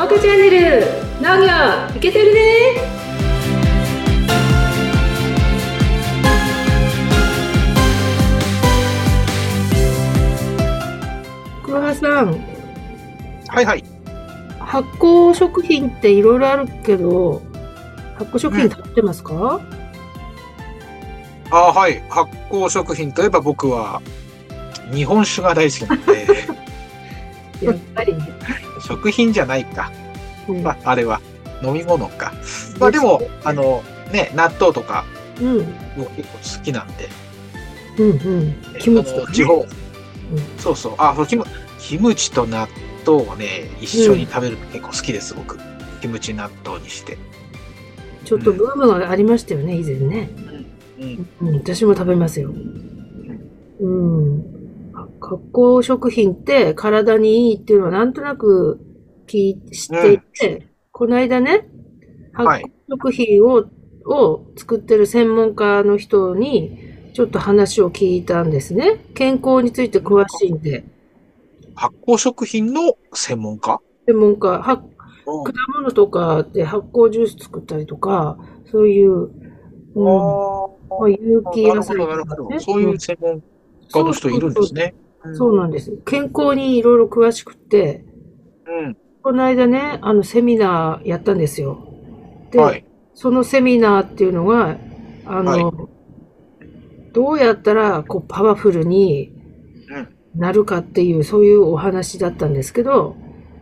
家チャンネル農業いけてるね。黒羽さん、 はいはい。 発酵食品っていろいろあるけど、発酵食品食べてますか？ はい。発酵食品といえば僕は日本酒が大好きなので、 やっぱりね。 食品じゃないか。 うんあれは飲み物か。でも、納豆とかうんも結構好きなんで、 うんうん。キムチとかね。 地方、そうそう。キムチと納豆をね、一緒に食べるの結構好きです、僕。キムチ納豆にして。 ちょっとブームがありましたよね、以前ね。私も食べますよ。発酵食品って体にいいっていうのはなんとなく知っていて、この間ね、発酵食品を作ってる専門家の人にちょっと話を聞いたんですね。健康について詳しいんで。 発酵食品の専門家？ 専門家、果物とかで発酵ジュース作ったりとか、そういう、有機野菜とかね。 そういう専門家の人いるんですね。 そうなんです。健康にいろいろ詳しくて、この間ね、セミナーやったんですよ。で、そのセミナーっていうのが、どうやったらパワフルになるかっていう、そういうお話だったんですけど、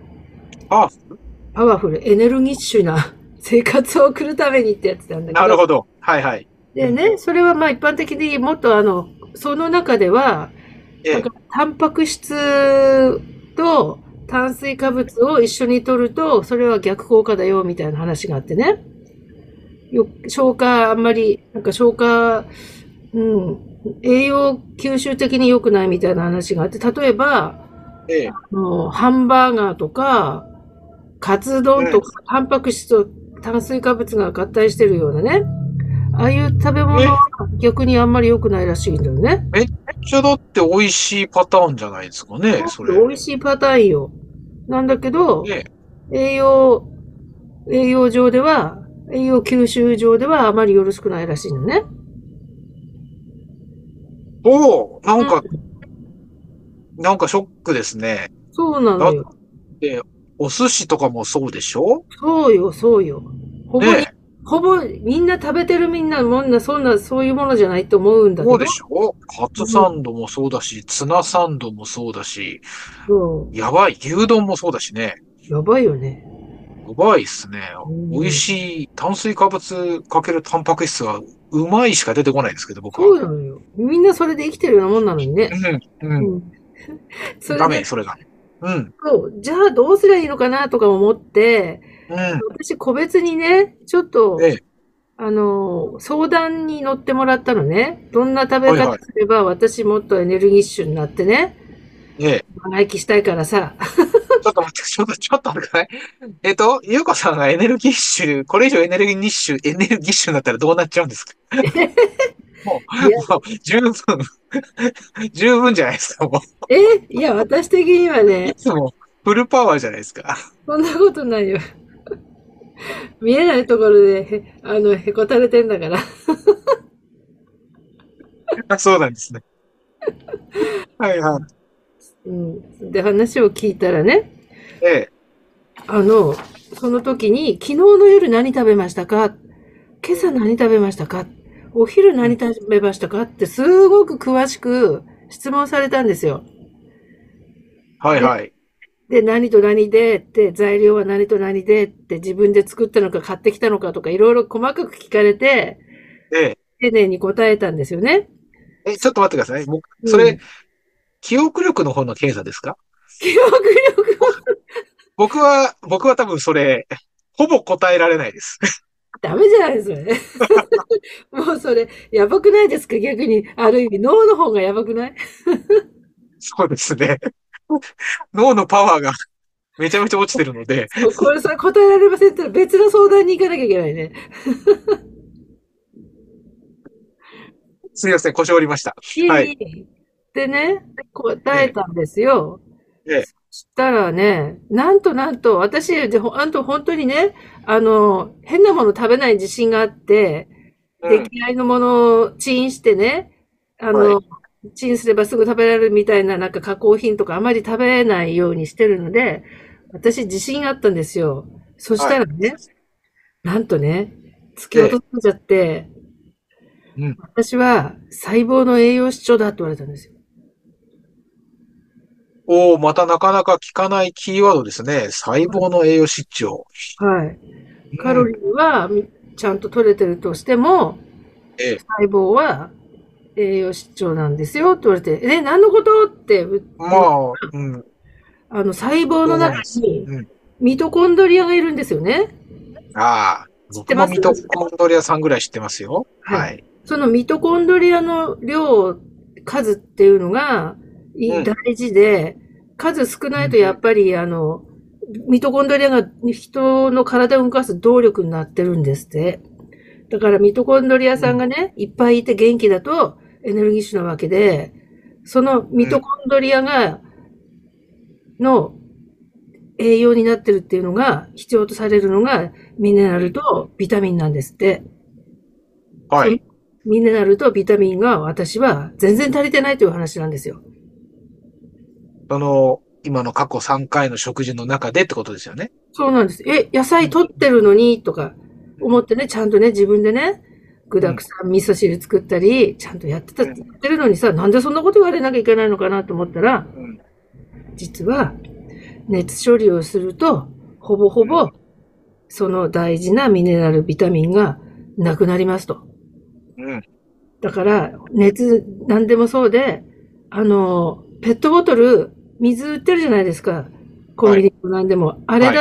パワフル、エネルギッシュな生活を送るためにってやつなんだけど。 なるほど。はいはい。 でね、それはまあ一般的にもっとその中では、タンパク質と炭水化物を一緒に摂ると、それは逆効果だよみたいな話があってね。消化、あんまり、栄養吸収的に良くないみたいな話があって、例えば、ハンバーガーとか、カツ丼とか、タンパク質と炭水化物が合体してるようなね。ああいう食べ物は逆にあんまり良くないらしいんだよね。 めっちゃだって美味しいパターンじゃないですかね、それ。 美味しいパターンよ。なんだけど、栄養上では、栄養吸収上ではあまりよろしくないらしいのね。 なんかショックですね。 そうなのよ。 だって、お寿司とかもそうでしょ？ そうよ。ほぼみんな食べてるみんなもんな、そういうものじゃないと思うんだけど。 そうでしょ？カツサンドもそうだし、ツナサンドもそうだし、やばい、牛丼もそうだしね。 やばいよね。 やばいっすね。美味しい炭水化物かけるタンパク質がうまいしか出てこないですけど、僕は。 そうなのよ。みんなそれで生きてるようなもんなのにね。 ダメ、それが。 じゃあどうすりゃいいのかなとか思って、私個別にね、ちょっと、相談に乗ってもらったのね。どんな食べ方すれば私もっとエネルギッシュになってね。長生きしたいからさ。 ちょっと待ってください。ゆうこさんがエネルギッシュ、これ以上エネルギッシュになったらどうなっちゃうんですか？もう、十分じゃないですか、もう。 いや、私的にはね。 いつもフルパワーじゃないですか。 そんなことないよ。見えないところで、へこたれてんだから。 そうなんですね。はいはい。 で、話を聞いたらね。その時に、昨日の夜何食べましたか？今朝何食べましたか？お昼何食べましたか？ってすごく詳しく質問されたんですよ。 はいはい。 で、何と何でって、材料は何と何でって、自分で作ったのか買ってきたのかとか、いろいろ細かく聞かれて、丁寧に答えたんですよね。 ちょっと待ってください。それ、記憶力の方の検査ですか？ 記憶力僕は多分それ、ほぼ答えられないです。 ダメじゃないですかね。もうそれ、やばくないですか？逆に。ある意味、脳の方がやばくない？ そうですね。脳のパワーがめちゃめちゃ落ちてるので。 これ答えられませんって別の相談に行かなきゃいけないね。 すみません、腰折りました。はい。 でね、答えたんですよ。 したらね、なんと、私、本当にね、変なもの食べない自信があって、出うん。 来合いのものをチンしてね、あの、 はい。 チンすればすぐ食べられるみたいななんか加工品とかあまり食べないようにしてるので、私自信があったんですよ。そしはい。 たらね、なんとね、突き落で、 とされちゃって、 うん。 私は細胞の栄養失調だって言われたんですよ。 おお、またなかなか聞かないキーワードですね。細胞の栄養失調。 はい。カうん。 ロリーはちゃんと取れてるとしても、 ええ。 細胞は栄養失調なんですよって言われて、何のことってま言う、 あ、うん。 細胞の中どう思います？ にうん。 ミトコンドリアがいるんですよね。 ああ、僕も知ってます？ ミトコンドリアさんぐらい知ってますよ。 はい。 はい。 そのミトコンドリアの数っていうのがうん。 大事で、数少ないとうん。 やっぱりミトコンドリアが人の体を動かす動力になってるんですって。だからミトコンドリアうん。 さんがね、いっぱいいて元気だとエネルギッシュなわけで、そのミうん。 トコンドリアの栄養になってるっていうのが、必要とされるのがミネラうん。 ルとビタミンなんですって。そのはい。 ミネラルとビタミンが私は全然足りてないという話なんですよ。 今の過去3回の食事の中でってことですよね。 そうなんです。野うん。 菜取ってるのにとか思ってね、ちゃんとね、自分でね、具うん。 沢山味噌汁作ったり、ちゃんとやうん。 ってるのにさ、なんでそんなこと言われなきゃいけないのかなと思ったら、 うん。 実は熱処理をすると、ほぼほうん。 ぼその大事なミネラル、ビタミンがなくなりますと。 うん。 だから、なんでもそうで、ペットボトル、水売ってるじゃないですか。コンはい。 ビニもなんでも。あれはい。 だって、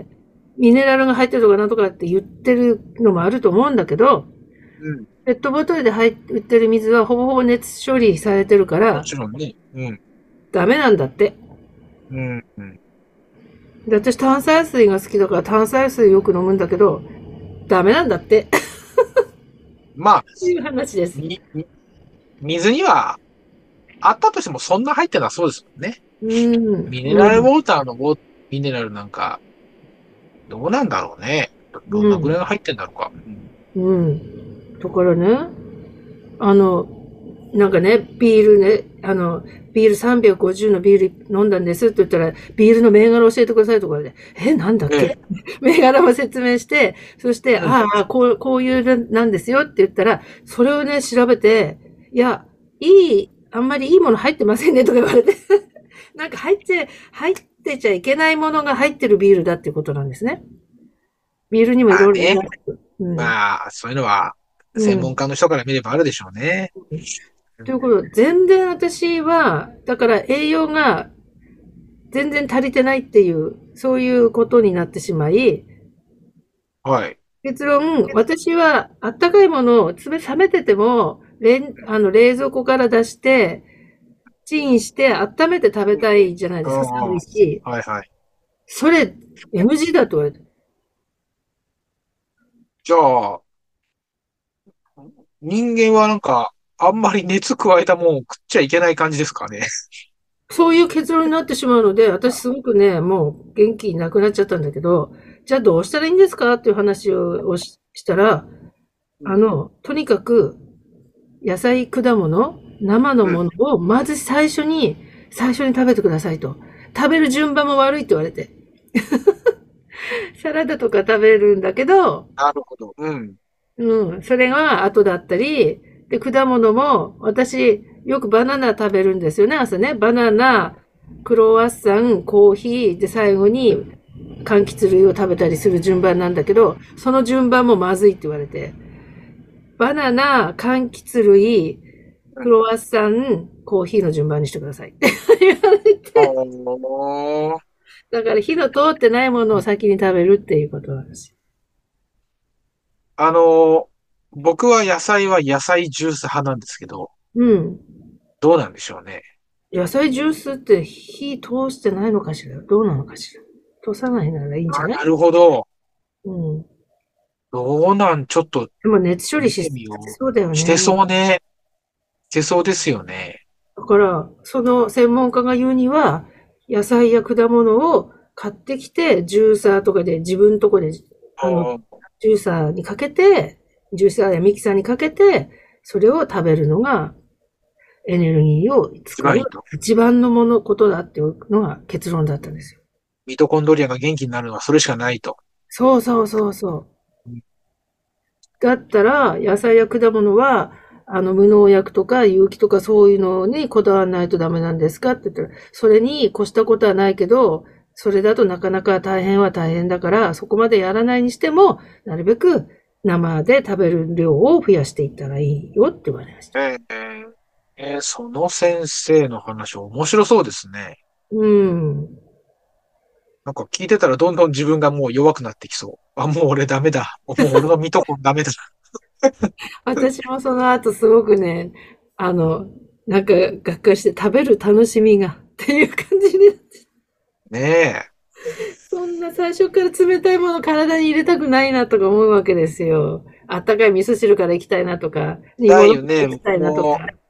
ミネラルが入ってるとかなんとかって言ってるのもあると思うんだけど、 うん。 ペットボトルで売ってる水はほぼほぼ熱処理されてるかもら、 ちろんね。うん。 ダメなんだって。 うん。うん。 で、私炭酸水が好きだから炭酸水よく飲むんだけど、ダメなんだって。 まあ、 っていう話です。 水にはあったとしてもそんな入ってなそうですもんね。 うん、 ミネラルウうん、 ォーターのミネラルなんか、どうなんだろうね。どんうん、 なぐらいが入ってんだろうか。うん。 うん。だからね、あの、なんかね、ビール350のビール飲んだんですって言ったら、ビールの銘柄教えてくださいとかで、なんだっけ？ ええ。 銘柄を説明して、そして、 うん。 こういうなんですよって言ったら、それをね、調べて、いや、あんまりいいもの入ってませんねとか言われて、なんか入ってちゃいけないものが入ってるビールだっていうことなんですね。ビールにもいろいろありまあね。 ます。うん。 まあ、そういうのは、 うん。 専門家の人から見ればあるでしょうね。うん。 ということで、全然私は、だから栄養が全然足りてないっていう、そういうことになってしまい、 はい。 結論、私はあったかいものを冷めてても、冷蔵庫から出して、チンして温めて食べたいじゃないですか、 あ寒いし。 あ、はいはい。 それ、NG だと言われて。 じゃあ、人間はなんか、あんまり熱加えたもんを食っちゃいけない感じですかね。 そういう結論になってしまうので、私すごくね、もう元気なくなっちゃったんだけど、じゃあどうしたらいいんですかっていう話をしたら、 うん。 とにかく野菜、果物、生のうん。 ものをまず最初に食べてくださいと。食べる順番も悪いって言われて。サラダとか食べるんだけど、 なるほど。うん。 うん、それが後だったり、で、果物も、私、よくバナナ食べるんですよね、朝ね。バナナ、クロワッサン、コーヒー、で、最後に、柑橘類を食べたりする順番なんだけど、その順番もまずいって言われて。バナナ、柑橘類、クロワッサン、コーヒーの順番にしてくださいって言われて。 おー。 だから火の通ってないものを先に食べるっていうことなんですよ。 あの、僕は野菜ジュース派なんですけど、 うん。 どうなんでしょうね。 野菜ジュースって火通してないのかしら？どうなのかしら？通さないならいいんじゃない？ なるほど。 うん。 ちょっとでも熱処理見てみよしてそうだよう。してね。 そうね。してそうですよね。 だから、その専門家が言うには、 野菜や果物を買ってきて、ジューサーとかで自分とこで、あの、 ああ、 ジューサーにかけて、ジューサーやミキサーにかけて、それを食べるのがエネルギーを作るがいいと。 一番のことだっていうのが結論だったんですよ。 ミトコンドリアが元気になるのはそれしかないと。 そうそうそうそう。 うん。 だったら、野菜や果物は、無農薬とか有機とかそういうのにこだわらないとダメなんですかって言ったら、それに越したことはないけど、それだとなかなか大変は大変だから、そこまでやらないにしても、なるべく生で食べる量を増やしていったらいいよって言われました。 その先生の話面白そうですね。 うん。 なんか聞いてたらどんどん自分がもう弱くなってきそう。あ、もう俺ダメだ。もう俺のミトコンダメだ。 私もその後すごくね、あの、なんか、がっかりして食べる楽しみがっていう感じで、 ねえ。 そんな最初から冷たいもの体に入れたくないなとか思うわけですよ。あったかい味噌汁から行きたいなとか、煮物かだよね、 ら行きたいなとか。 もう。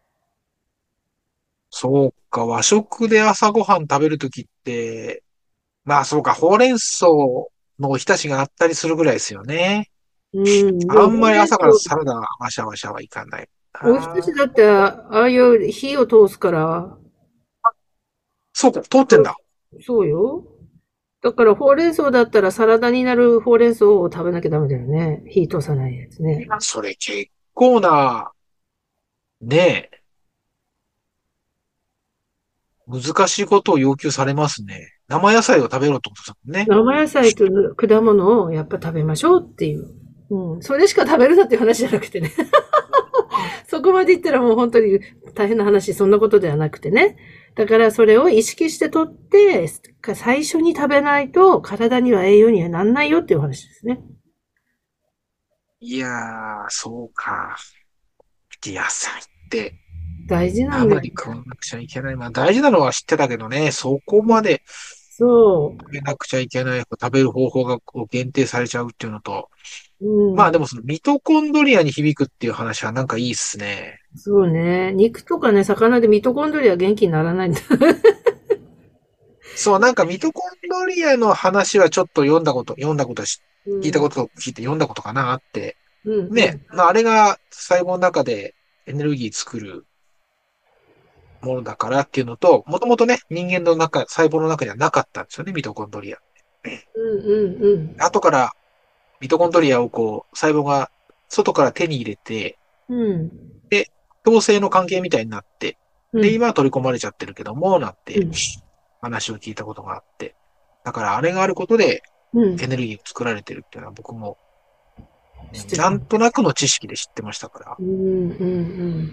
そうか、和食で朝ごはん食べるときって、まあそうか、ほうれん草のおひたしがあったりするぐらいですよね。 うん。でも、 あんほうまり朝かられん草、 サラダワシャワシャはいかない。 おひたしああ、 だって、ああいう火を通すから、 そうか、通ってんだ。 そうよ。だからほうれん草だったらサラダになるほうれん草を食べなきゃダメだよね。火通さないやつね。 それ結構な、ねえ、難しいことを要求されますね。生野菜を食べろってことですもんね。 生野菜と果物をやっぱ食べましょうっていう。うん。それしか食べるなっていう話じゃなくてね。そこまで言ったらもう本当に大変な話、そんなことではなくてね。だからそれを意識してとって、最初に食べないと体には栄養にはなんないよっていう話ですね。 いやー、そうか。野菜って大事なんだよ。 生に食わなくちゃいけない。まあ大事なのは知ってたけどね、そこまでそ食べなくちゃいけない、食べる方法がこう限定されちゃうっていうのと、 う。うん。 まあでもそのミトコンドリアに響くっていう話はなんかいいっすね。 そうね。肉とかね、魚でミトコンドリア元気にならないんだ。 そう、なんかミトコンドリアの話はちょっと読んだこと聞いたうん。 こと聞いて読んだことかなって。 うん、うね、 ん。 まああれが細胞の中でエネルギー作るものだからっていうのと、もともとね、人間の中、細胞の中にはなかったんですよね、ミトコンドリア。 うん、うん、うん。 後からミトコンドリアをこう、細胞が外から手に入れて、 うん。 で、共生の関係みたいになって、で、 うん。 今は取り込まれちゃってるけども、なんてうん。 話を聞いたことがあって。だからあれがあることでうん。 エネルギーを作られてるっていうのは僕も、 知ってた。 なんとなくの知識で知ってましたから。 うん、うん、うん。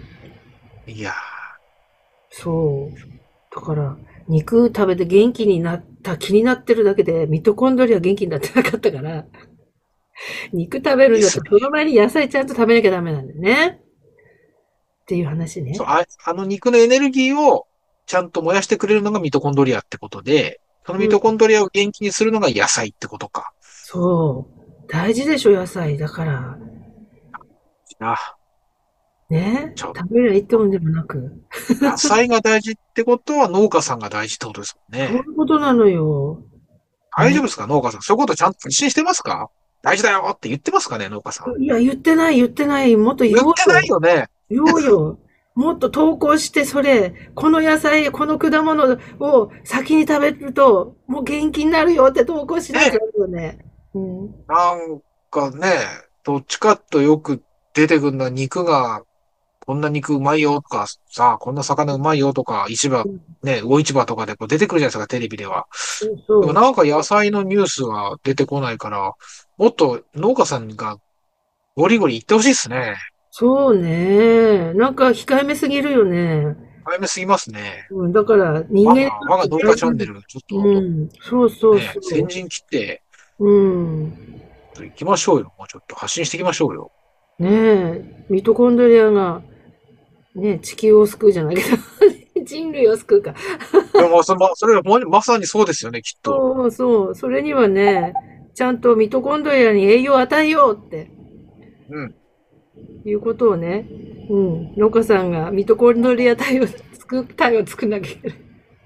いやそう。だから、肉食べて元気になった気になってるだけで、ミトコンドリア元気になってなかったから、肉食べー、 るんだったら、 ですね。 その前に野菜ちゃんと食べなきゃダメなんだよね。っていう話ね。 そう、あの肉のエネルギーをちゃんと燃やしてくれるのがミトコンドリアってことで、そのミうん。 トコンドリアを元気にするのが野菜ってことか。 そう。大事でしょ、野菜。だから。 あ、 ね。 ちょ、 食べりゃいいってもんでもなく。 野菜が大事ってことは農家さんが大事ってことですもんね。 そういうことなのよ。ね。 大丈夫ですか農家さん。そういうことちゃんと発信してますか？大事だよって言ってますかね農家さん。 いや、言ってない、言ってない。もっと言言ってないおうよ。 よね。 言おうよ。もっと投稿して、それ、この野菜、この果物を先に食べると、もう元気になるよって投稿しないとね。 ダメよね。うん。 なんかね、どっちかとよく出てくるのは肉が、こんな肉うまいよとか、さあ、こんな魚うまいよとか、市場、 うん。 ね、魚市場とかでこう出てくるじゃないですか、テレビでは。 そうそう。 でもなんか野菜のニュースは出てこないから、もっと農家さんがゴリゴリ言ってほしいですね。 そうね。なんか控えめすぎるよね。 早めすぎますね。 うん。だから人間にと我がって農家チャンネ大事な。 ル、ちょっとうん。そうそうね、 そ先陣切って、 う。うん。 行きましょうよ。もうちょっと発信していきましょうよ。 ねえ。ミトコンドリアが、ね、地球を救うじゃないけど、人類を救うか。 でも、それはまさにそうですよね、きっと。 そうそう。それにはね、ちゃんとミトコンドリアに栄養を与えようってうん。 いうことをね、うん。農家さんがミトコンドリア体を作んなきゃいけない。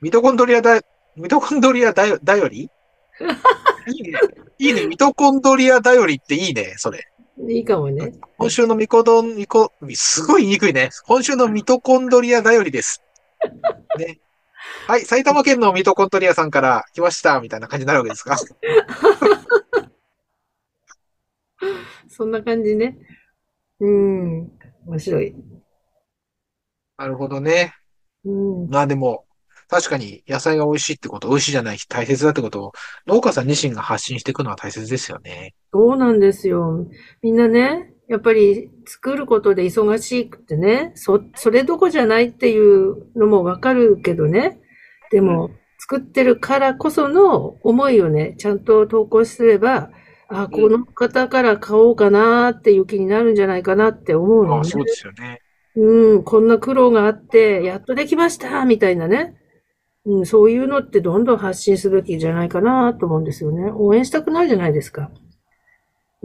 ミトコンドリアだ、ミトコンドリアだよ、だよりいいね。いいね。ミトコンドリアだよりっていいね、それ。 いいかもね。 今週のすごい言いにくいね。今週のミトコンドリアだよりです。ね。はい、埼玉県のミトコンドリアさんから来ました、みたいな感じになるわけですか。 そんな感じね。うん。面白い。 なるほどね。 うん。 まあでも、確かに野菜が美味しいってこと、美味しいじゃない、大切だってことを、農家さん自身が発信していくのは大切ですよね。 そうなんですよ。みんなね、やっぱり作ることで忙しくてね、それどこじゃないっていうのもわかるけどね。でうん。 も、作ってるからこその思いをね、ちゃんと投稿すれば、あ、 うん。 この方から買おうかなっていう気になるんじゃないかなって思うああ、 のね。 そうですよね。 うん、こんな苦労があって、やっとできましたみたいなね。うん、そういうのってどんどん発信すべきじゃないかなと思うんですよね。応援したくなるじゃないですか。うん。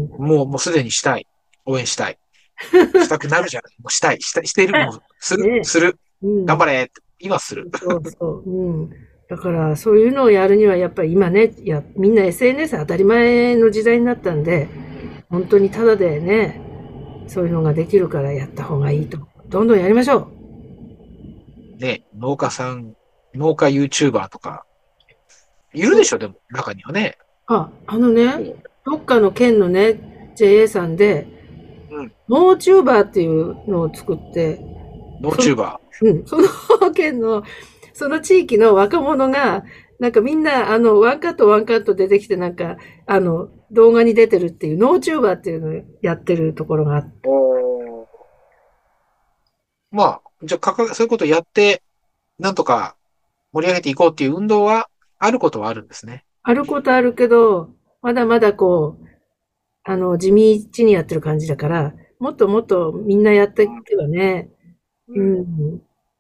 もうすでにしたい。応援したい。したくなるじゃない。もうしたい。してる。もう、 ね。 する。 うん。 頑張れって今する。 そうそう。うん。だから、そういうのをやるには、やっぱり今ね、みんな SNS 当たり前の時代になったんで、本当にただでね、そういうのができるからやった方がいいと。どんどんやりましょう。 ね、農家さん、農家 YouTuber とか、いるそう。 でしょ、でも、中にはね。 あ、あのね、どっかの県のね、JA さんで、 うん。 ノーチューバーっていうのを作って、その、 農チューバうん、その県の、その地域の若者が、なんかみんな、ワンカットワンカット出てきて、なんか、動画に出てるっていう、ノーチューバーっていうのをやってるところがあって、 ー。おー。まあ、じゃあ、そういうことやって、なんとか盛り上げていこうっていう運動は、あることはあるんですね。 あることあるけど、まだまだこう、地道にやってる感じだから、もっともっとみんなやっていけばね、ううん。 ん、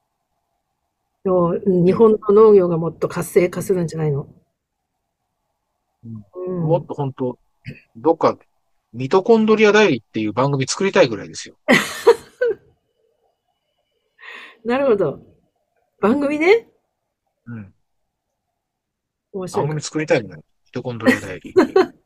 日ね。 本の農業がもっと活性化するんじゃないの？ うん。 うもっん。 と本当、どっか、ミトコンドリア代理っていう番組作りたいぐらいですよ。 なるほど。番組ね。 うん。 面白いか。 番組作りたいぐらい。ミトコンドリア代理。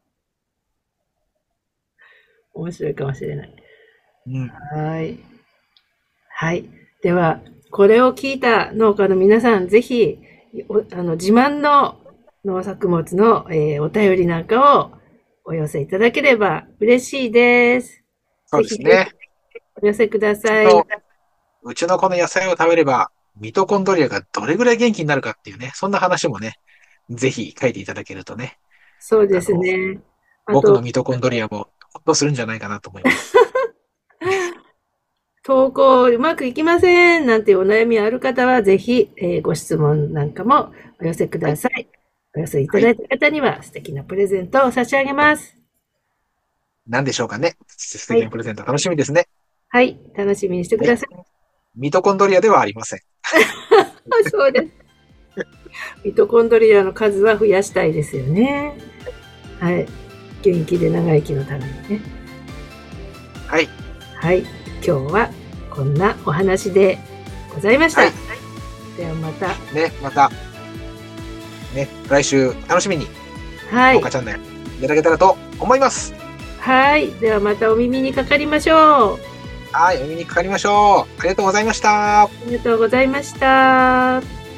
面白いかもしれない。 うん。 はい。はい。では、これを聞いた農家の皆さん、ぜひ、自慢の農作物の、お便りなんかをお寄せいただければ嬉しいです。 そうぜひぜひですね。 お寄せください。 うちの、うちのこの野菜を食べれば、ミトコンドリアがどれぐらい元気になるかっていうね、そんな話もね、ぜひ書いていただけるとね、 そうですあの、 ね。あと、 僕のミトコンドリアもほっとするんじゃないかなと思います。 投稿うまくいきませんなんていうお悩みある方は、ぜひ、ご質問なんかもお寄せくはい。 ださい。お寄せいたはい。 だいた方には素敵なプレゼントを差し上げます。 何でしょうかね。素はい。 敵なプレゼント楽しみですね。 はい。楽しみにしてくね。 ださい。 ミトコンドリアではありません。 そうです。ミトコンドリアの数は増やしたいですよね。はい。元気で長生きのためにね。 はい。 はい。今日はこんなお話でございました。 はい。 ではまた。 ね、また、ね、来週楽しみにはい。 農家チャンネルいただけたらと思います。 はい。ではまたお耳にかかりましょう。 はい、お耳にかかりましょう。ありがとうございました。 ありがとうございました。